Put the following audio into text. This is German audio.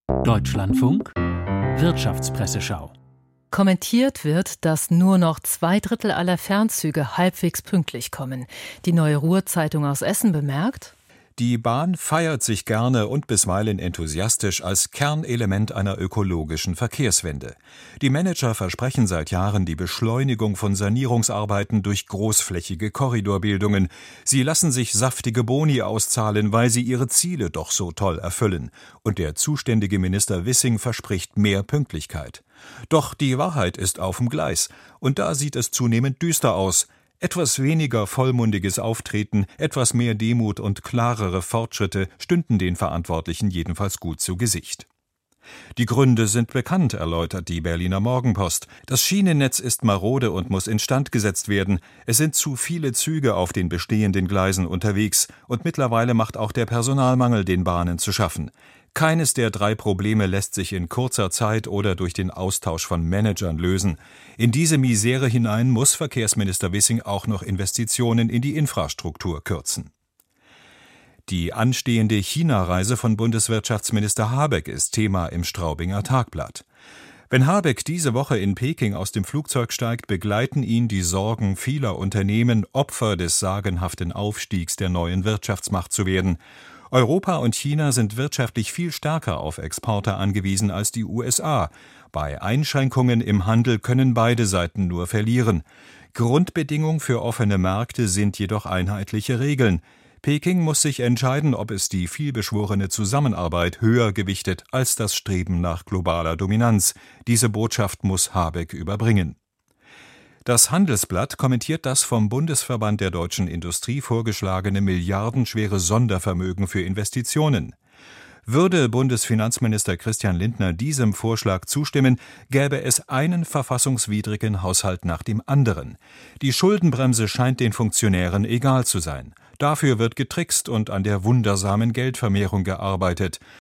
Deutschlandfunk Wirtschaftspresseschau. Kommentiert wird, dass nur noch 2/3 aller Fernzüge halbwegs pünktlich kommen. Die Neue Ruhr-Zeitung aus Essen bemerkt: Die Bahn feiert sich gerne und bisweilen enthusiastisch als Kernelement einer ökologischen Verkehrswende. Die Manager versprechen seit Jahren die Beschleunigung von Sanierungsarbeiten durch großflächige Korridorbildungen. Sie lassen sich saftige Boni auszahlen, weil sie ihre Ziele doch so toll erfüllen. Und der zuständige Minister Wissing verspricht mehr Pünktlichkeit. Doch die Wahrheit ist auf dem Gleis. Und da sieht es zunehmend düster aus. Etwas weniger vollmundiges Auftreten, etwas mehr Demut und klarere Fortschritte stünden den Verantwortlichen jedenfalls gut zu Gesicht. Die Gründe sind bekannt, erläutert die Berliner Morgenpost. Das Schienennetz ist marode und muss instand gesetzt werden. Es sind zu viele Züge auf den bestehenden Gleisen unterwegs und mittlerweile macht auch der Personalmangel den Bahnen zu schaffen. Keines der 3 Probleme lässt sich in kurzer Zeit oder durch den Austausch von Managern lösen. In diese Misere hinein muss Verkehrsminister Wissing auch noch Investitionen in die Infrastruktur kürzen. Die anstehende China-Reise von Bundeswirtschaftsminister Habeck ist Thema im Straubinger Tagblatt. Wenn Habeck diese Woche in Peking aus dem Flugzeug steigt, begleiten ihn die Sorgen vieler Unternehmen, Opfer des sagenhaften Aufstiegs der neuen Wirtschaftsmacht zu werden. Europa und China sind wirtschaftlich viel stärker auf Exporte angewiesen als die USA. Bei Einschränkungen im Handel können beide Seiten nur verlieren. Grundbedingung für offene Märkte sind jedoch einheitliche Regeln. Peking muss sich entscheiden, ob es die vielbeschworene Zusammenarbeit höher gewichtet als das Streben nach globaler Dominanz. Diese Botschaft muss Habeck überbringen. Das Handelsblatt kommentiert das vom Bundesverband der deutschen Industrie vorgeschlagene milliardenschwere Sondervermögen für Investitionen. Würde Bundesfinanzminister Christian Lindner diesem Vorschlag zustimmen, gäbe es einen verfassungswidrigen Haushalt nach dem anderen. Die Schuldenbremse scheint den Funktionären egal zu sein. Dafür wird getrickst und an der wundersamen Geldvermehrung gearbeitet.